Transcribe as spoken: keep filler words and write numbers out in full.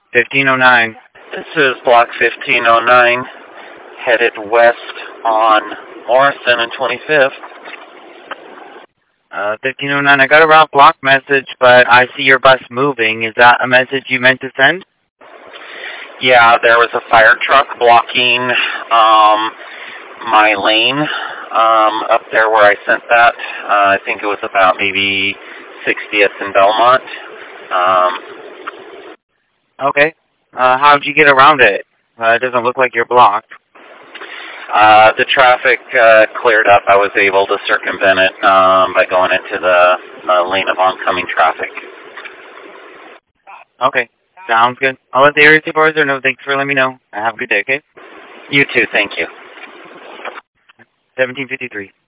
fifteen oh nine. This is block fifteen oh nine, headed west on Morrison and twenty-fifth. Uh, fifteen oh nine, I got a route block message, but I see your bus moving. Is that a message you meant to send? Yeah, there was a fire truck blocking um, my lane um, up there where I sent that. Uh, I think it was about maybe sixtieth and Belmont. Um, okay. Uh, how'd you get around it? Uh, it doesn't look like you're blocked. uh, the traffic uh, cleared up. I was able to circumvent it um, by going into the uh, lane of oncoming traffic. Okay. Sounds good. I'll let the area supervisor know. Thanks for letting me know. Have a good day, okay? You too. Thank you. seventeen fifty-three.